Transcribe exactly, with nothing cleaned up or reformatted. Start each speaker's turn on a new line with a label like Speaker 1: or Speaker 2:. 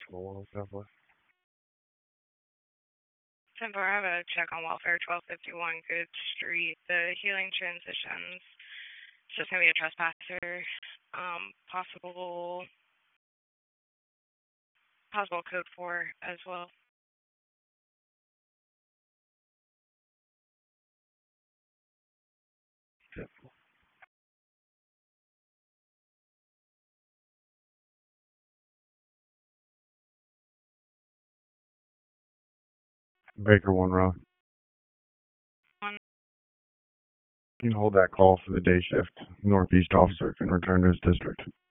Speaker 1: one oh seven West.
Speaker 2: ten four, I have a check on welfare, twelve fifty-one Good Street. The healing transitions. It's just going to be a trespasser. Um, possible, possible code four as well.
Speaker 1: Baker one row.
Speaker 2: One.
Speaker 1: You can hold that call for the day shift. Northeast officer can return to his district.